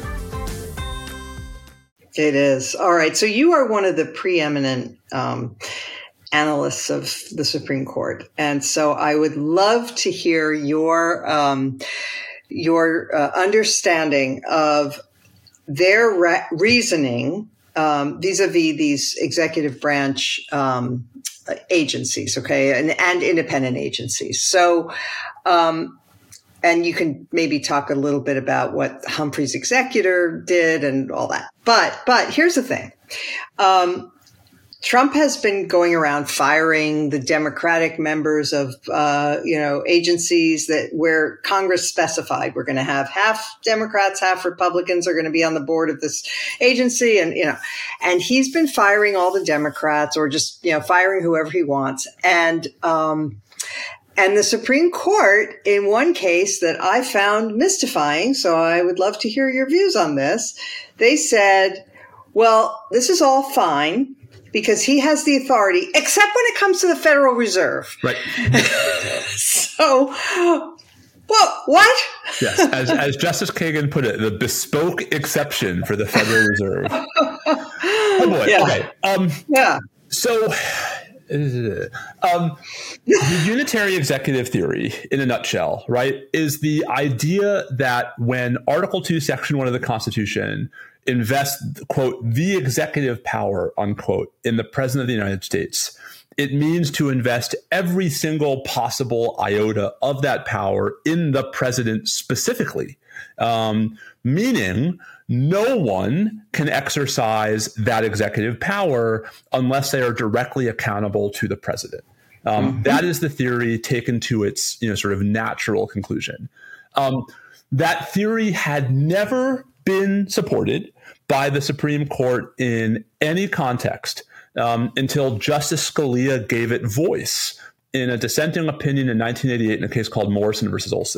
It is. All right. So you are one of the preeminent analysts of the Supreme Court. And so I would love to hear your understanding of their reasoning vis-a-vis these executive branch agencies, okay, and independent agencies. So, and you can maybe talk a little bit about what Humphrey's executor did and all that. But here's the thing. Trump has been going around firing the Democratic members of, agencies that where Congress specified we're going to have half Democrats, half Republicans are going to be on the board of this agency. And he's been firing all the Democrats or just, firing whoever he wants. And the Supreme Court, in one case that I found mystifying, so I would love to hear your views on this, they said, well, this is all fine, because he has the authority, except when it comes to the Federal Reserve. Right. So, well, what? Yes, as Justice Kagan put it, the bespoke exception for the Federal Reserve. Oh boy. Yeah. Okay. Yeah. So, the unitary executive theory, in a nutshell, right, is the idea that when Article 2, Section 1 of the Constitution invest, quote, the executive power, unquote, in the President of the United States, it means to invest every single possible iota of that power in the president specifically, meaning no one can exercise that executive power unless they are directly accountable to the president. That is the theory taken to its sort of natural conclusion. That theory had never been supported by the Supreme Court in any context until Justice Scalia gave it voice in a dissenting opinion in 1988 in a case called Morrison versus Olson.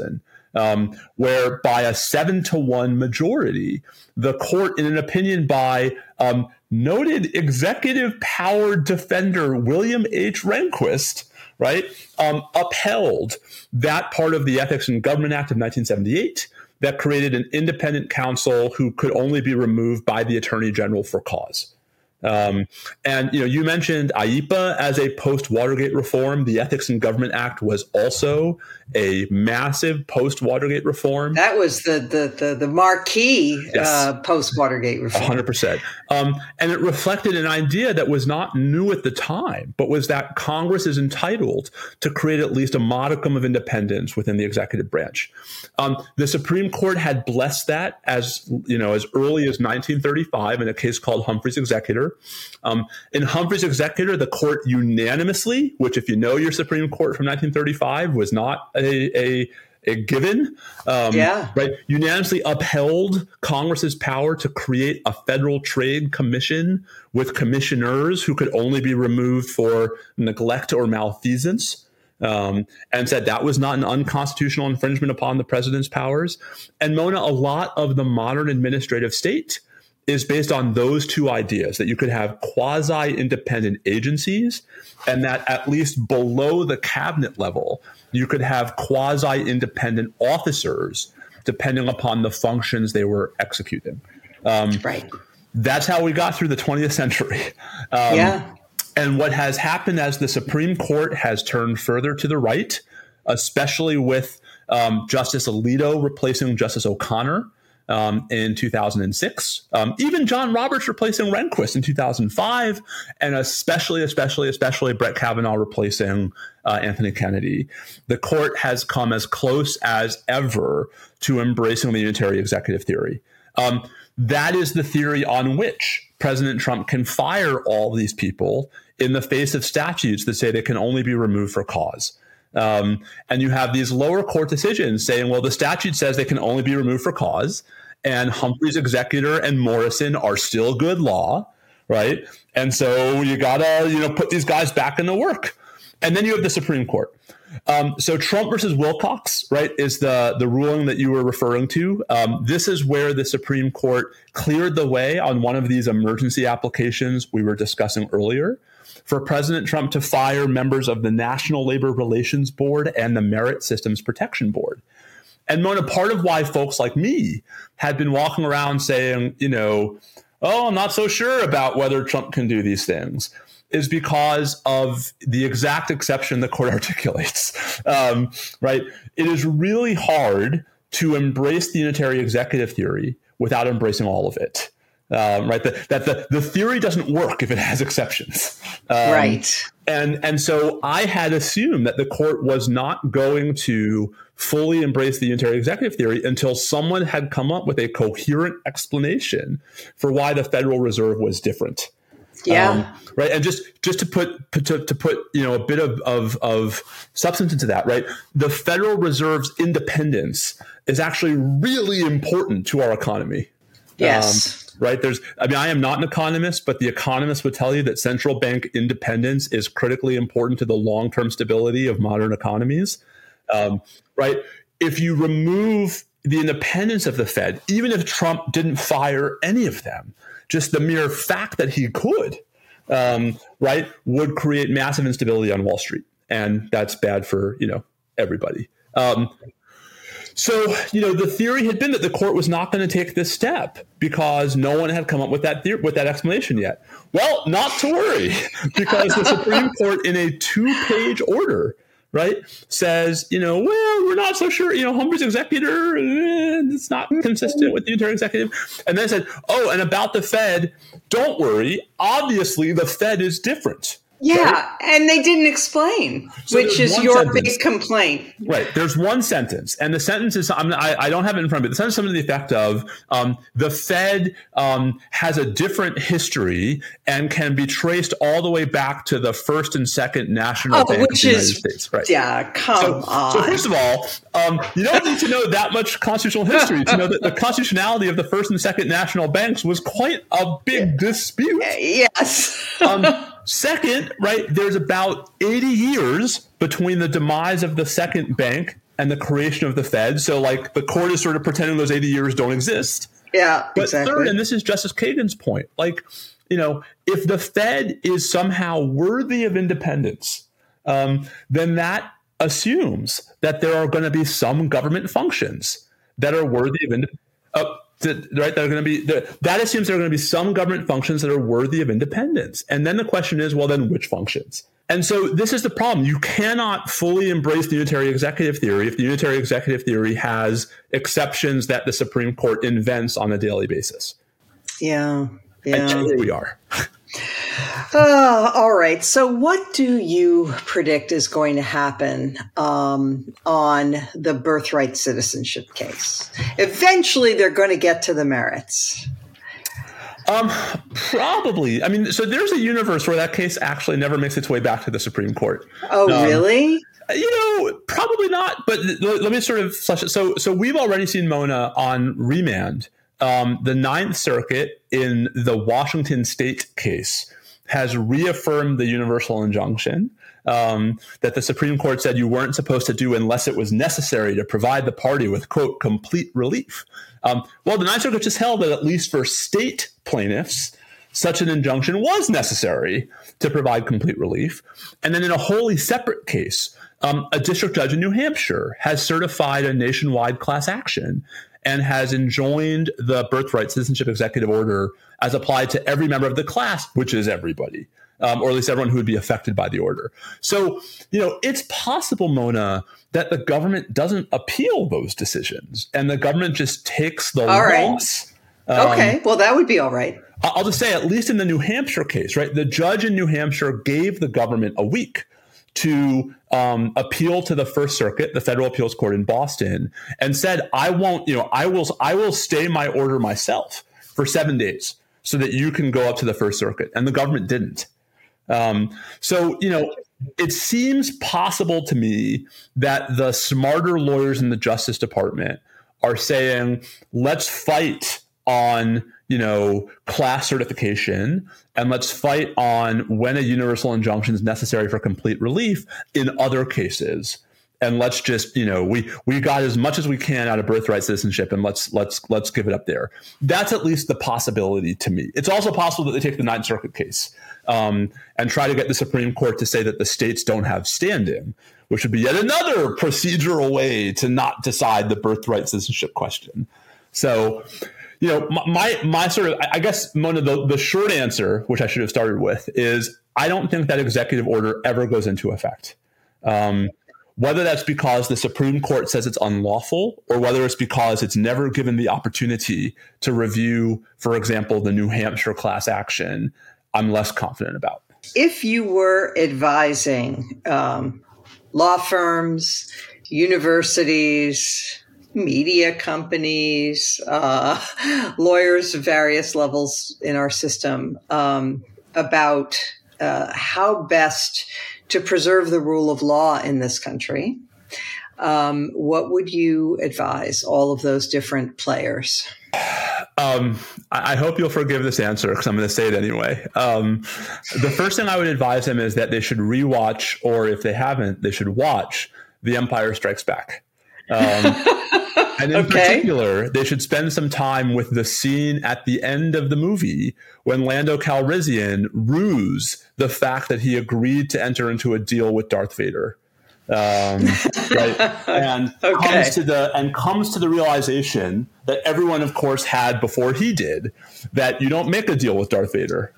where by a 7-1 majority, the court, in an opinion by noted executive power defender William H. Rehnquist, right, upheld that part of the Ethics in Government Act of 1978 that created an independent counsel who could only be removed by the Attorney General for cause. And you mentioned IEPA as a post-Watergate reform. The Ethics in Government Act was also a massive post-Watergate reform. That was the marquee post-Watergate reform. 100%. And it reflected an idea that was not new at the time, but was that Congress is entitled to create at least a modicum of independence within the executive branch. The Supreme Court had blessed that as early as 1935 in a case called Humphrey's Executor. In Humphrey's Executor, the court unanimously, which if you know your Supreme Court from 1935 was not a given, right, unanimously upheld Congress's power to create a Federal Trade Commission with commissioners who could only be removed for neglect or malfeasance. And said that was not an unconstitutional infringement upon the president's powers. And Mona, a lot of the modern administrative state is based on those two ideas, that you could have quasi-independent agencies and that at least below the cabinet level, you could have quasi-independent officers depending upon the functions they were executing. Right. That's how we got through the 20th century. And what has happened as the Supreme Court has turned further to the right, especially with Justice Alito replacing Justice O'Connor in 2006, even John Roberts replacing Rehnquist in 2005, and especially Brett Kavanaugh replacing Anthony Kennedy. The court has come as close as ever to embracing the unitary executive theory. That is the theory on which President Trump can fire all these people in the face of statutes that say they can only be removed for cause. And you have these lower court decisions saying, well, the statute says they can only be removed for cause, and Humphrey's Executor and Morrison are still good law, right? And so you gotta, put these guys back into work. And then you have the Supreme Court. So Trump versus Wilcox, right, is the ruling that you were referring to. This is where the Supreme Court cleared the way on one of these emergency applications we were discussing earlier for President Trump to fire members of the National Labor Relations Board and the Merit Systems Protection Board. And Mona, part of why folks like me had been walking around saying, I'm not so sure about whether Trump can do these things, is because of the exact exception the court articulates, right? It is really hard to embrace the unitary executive theory without embracing all of it, right? That the theory doesn't work if it has exceptions. Right. And so I had assumed that the court was not going to fully embrace the unitary executive theory until someone had come up with a coherent explanation for why the Federal Reserve was different. Yeah. Right. And just to put a bit of substance into that, right? The Federal Reserve's independence is actually really important to our economy. Yes. Right. I am not an economist, but the economists would tell you that central bank independence is critically important to the long-term stability of modern economies. Right. If you remove the independence of the Fed, even if Trump didn't fire any of them, just the mere fact that he could, right, would create massive instability on Wall Street. And that's bad for, everybody. So, the theory had been that the court was not going to take this step because no one had come up with that explanation yet. Well, not to worry, because the Supreme Court in a 2-page order, right, says, well, we're not so sure, Humphrey's Executor, it's not consistent with the unitary executive. And then said, and about the Fed, don't worry, obviously the Fed is different. Yeah, right? And they didn't explain, which is your big complaint. Right. There's one sentence, and the sentence is, I don't have it in front of me. The sentence is something to the effect of, the Fed has a different history and can be traced all the way back to the first and second national bank of the United States. Right. Yeah, come on. So first of all, you don't need to know that much constitutional history to know that the constitutionality of the first and second national banks was quite a big dispute. Yes. Second, right, there's about 80 years between the demise of the second bank and the creation of the Fed. So like the court is sort of pretending those 80 years don't exist. Yeah, but exactly. Third, and this is Justice Kagan's point, like, if the Fed is somehow worthy of independence, then that assumes that there are going to be some government functions that are worthy of independence. Right, that assumes there are going to be some government functions that are worthy of independence. And then the question is, well, then which functions? And so this is the problem. You cannot fully embrace the unitary executive theory if the unitary executive theory has exceptions that the Supreme Court invents on a daily basis. Yeah. And here we are. All right. So what do you predict is going to happen on the birthright citizenship case? Eventually, they're going to get to the merits. Probably. I mean, so there's a universe where that case actually never makes its way back to the Supreme Court. Oh, really? Probably not. But let me sort of flesh it. So we've already seen, Mona, on remand. The Ninth Circuit in the Washington State case has reaffirmed the universal injunction that the Supreme Court said you weren't supposed to do unless it was necessary to provide the party with, quote, complete relief. Well, the Ninth Circuit just held that at least for state plaintiffs, such an injunction was necessary to provide complete relief. And then in a wholly separate case, a district judge in New Hampshire has certified a nationwide class action and has enjoined the birthright citizenship executive order as applied to every member of the class, which is everybody, or at least everyone who would be affected by the order. So, it's possible, Mona, that the government doesn't appeal those decisions and the government just takes the loss. Okay, well, that would be all right. I'll just say, at least in the New Hampshire case, right, the judge in New Hampshire gave the government a week to appeal to the First Circuit, the Federal Appeals Court in Boston, and said, I will stay my order myself for 7 days so that you can go up to the First Circuit. And the government didn't. It seems possible to me that the smarter lawyers in the Justice Department are saying, let's fight on class certification, and let's fight on when a universal injunction is necessary for complete relief in other cases. And let's just, we got as much as we can out of birthright citizenship, and let's give it up there. That's at least the possibility to me. It's also possible that they take the Ninth Circuit case and try to get the Supreme Court to say that the states don't have standing, which would be yet another procedural way to not decide the birthright citizenship question. So, my sort of, I guess, Mona, the short answer, which I should have started with, is I don't think that executive order ever goes into effect. Whether that's because the Supreme Court says it's unlawful, or whether it's because it's never given the opportunity to review, for example, the New Hampshire class action, I'm less confident about. If you were advising law firms, universities, media companies, lawyers of various levels in our system about how best to preserve the rule of law in this country, what would you advise all of those different players? I hope you'll forgive this answer because I'm going to say it anyway. The first thing I would advise them is that they should rewatch, or if they haven't, they should watch The Empire Strikes Back. And in particular, they should spend some time with the scene at the end of the movie when Lando Calrissian rues the fact that he agreed to enter into a deal with Darth Vader. Right, and comes to the realization that everyone, of course, had before he did, that you don't make a deal with Darth Vader.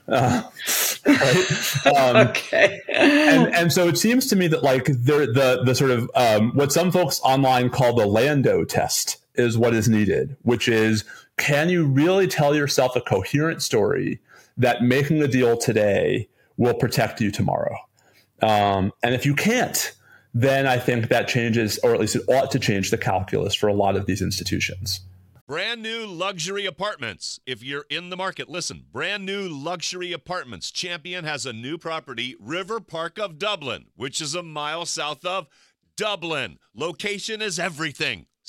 Right? And so it seems to me that like the sort of what some folks online call the Lando test is what is needed, which is, can you really tell yourself a coherent story that making a deal today will protect you tomorrow? And if you can't, then I think that changes, or at least it ought to change, the calculus for a lot of these institutions. Brand new luxury apartments. If you're in the market, listen. Brand new luxury apartments. Champion has a new property, River Park of Dublin, which is a mile south of Dublin. Location is everything.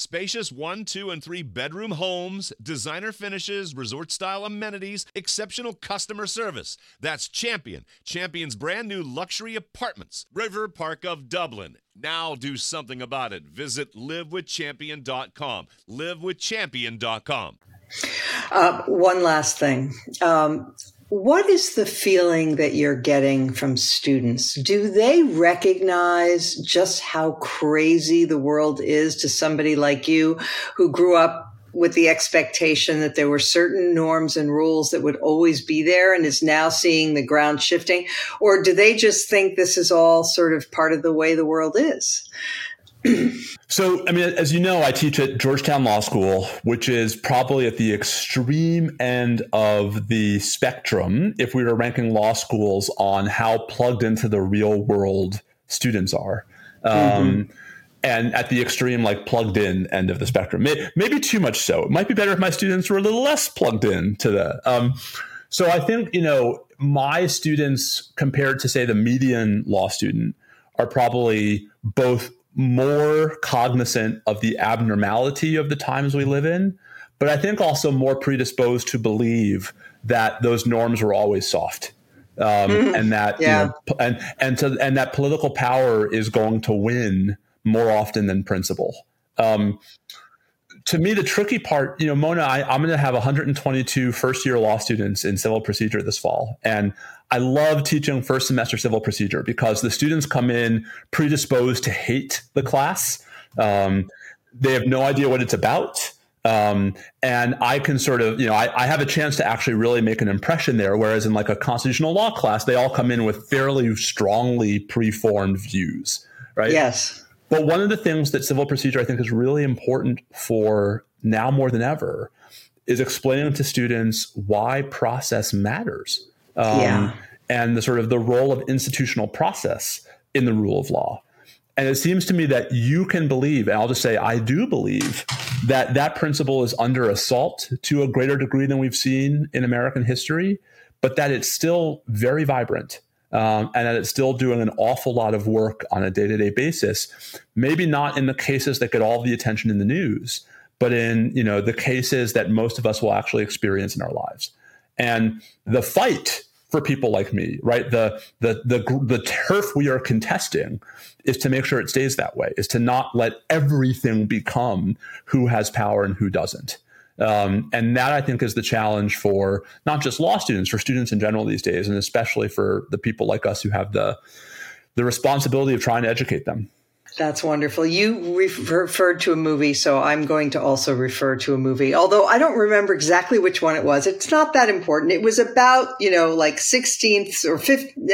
Spacious 1, 2, and 3 bedroom homes, designer finishes, resort-style amenities, exceptional customer service. That's Champion. Champion's brand new luxury apartments. River Park of Dublin. Now do something about it. Visit livewithchampion.com. livewithchampion.com. One last thing. What is the feeling that you're getting from students? Do they recognize just how crazy the world is to somebody like you who grew up with the expectation that there were certain norms and rules that would always be there and is now seeing the ground shifting? Or do they just think this is all sort of part of the way the world is? So, I mean, as you know, I teach at Georgetown Law School, which is probably at the extreme end of the spectrum if we were ranking law schools on how plugged into the real world students are. And at the extreme, like plugged in end of the spectrum, maybe too much so. It might be better if my students were a little less plugged in to the. So I think, my students compared to, say, the median law student are probably both more cognizant of the abnormality of the times we live in, but I think also more predisposed to believe that those norms were always soft, and that and that political power is going to win more often than principle. To me, the tricky part, Mona, I'm going to have 122 first-year law students in civil procedure this fall. And I love teaching first semester civil procedure because the students come in predisposed to hate the class. They have no idea what it's about. And I can sort of, I have a chance to actually really make an impression there. Whereas in like a constitutional law class, they all come in with fairly strongly preformed views, right? Yes. But one of the things that civil procedure I think is really important for now more than ever is explaining to students why process matters, and the sort of the role of institutional process in the rule of law. And it seems to me that you can believe, and I'll just say I do believe, that that principle is under assault to a greater degree than we've seen in American history, but that it's still very vibrant. And that it's still doing an awful lot of work on a day-to-day basis, maybe not in the cases that get all the attention in the news, but in the cases that most of us will actually experience in our lives. And the fight for people like me, right, the turf we are contesting is to make sure it stays that way, is to not let everything become who has power and who doesn't. And that, I think, is the challenge for not just law students, for students in general these days, and especially for the people like us who have the responsibility of trying to educate them. That's wonderful. You referred to a movie, so I'm going to also refer to a movie, although I don't remember exactly which one it was. It's not that important. It was about, like 16th or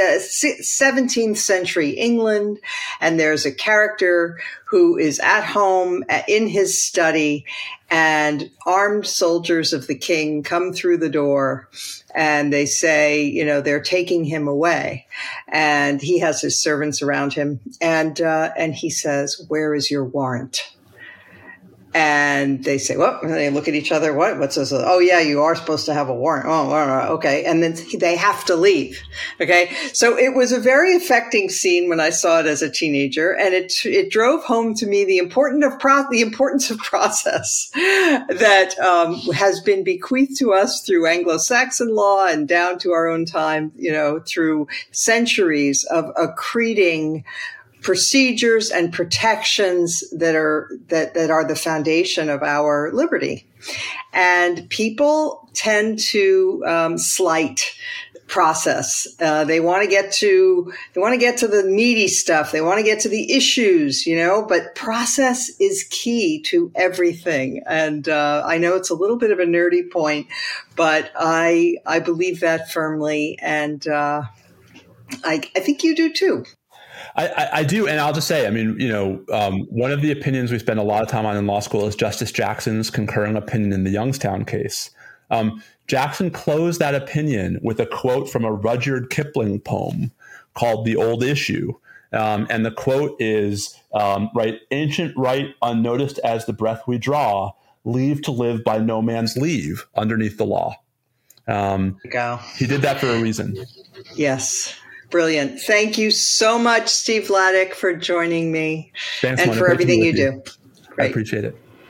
17th century England, and there's a character who is at home in his study, and armed soldiers of the king come through the door and they say, they're taking him away, and he has his servants around him. And he says, "Where is your warrant?" And they say, "What?" And they look at each other. What's this? "Oh, yeah, you are supposed to have a warrant." "Oh, okay." And then they have to leave. Okay. So it was a very affecting scene when I saw it as a teenager. And it drove home to me the importance of process that has been bequeathed to us through Anglo-Saxon law and down to our own time, through centuries of accreting procedures and protections that are the foundation of our liberty. And people tend to slight process. They want to get to the meaty stuff. They want to get to the issues, but process is key to everything. And I know it's a little bit of a nerdy point, but I believe that firmly, and I think you do too. I do. And I'll just say, one of the opinions we spend a lot of time on in law school is Justice Jackson's concurring opinion in the Youngstown case. Jackson closed that opinion with a quote from a Rudyard Kipling poem called The Old Issue. And the quote is, ancient right unnoticed as the breath we draw, leave to live by no man's leave underneath the law. He did that for a reason. Yes. Brilliant. Thank you so much, Steve Vladeck, for joining me. Thanks, and Mona. for everything you do. Great. I appreciate it.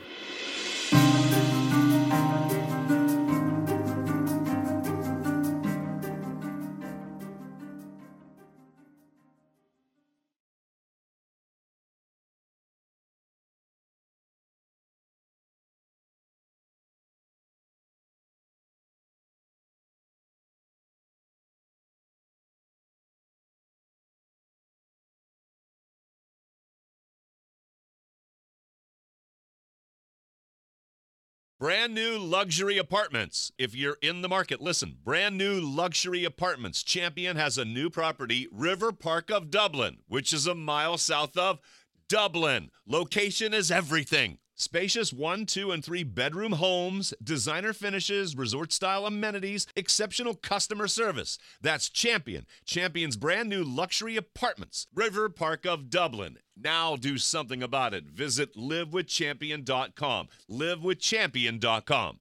Brand new luxury apartments. If you're in the market, listen. Brand new luxury apartments. Champion has a new property, River Park of Dublin, which is a mile south of Dublin. Location is everything. Spacious 1, 2, and 3 bedroom homes, designer finishes, resort-style amenities, exceptional customer service. That's Champion. Champion's brand new luxury apartments, River Park of Dublin. Now do something about it. Visit livewithchampion.com. Livewithchampion.com.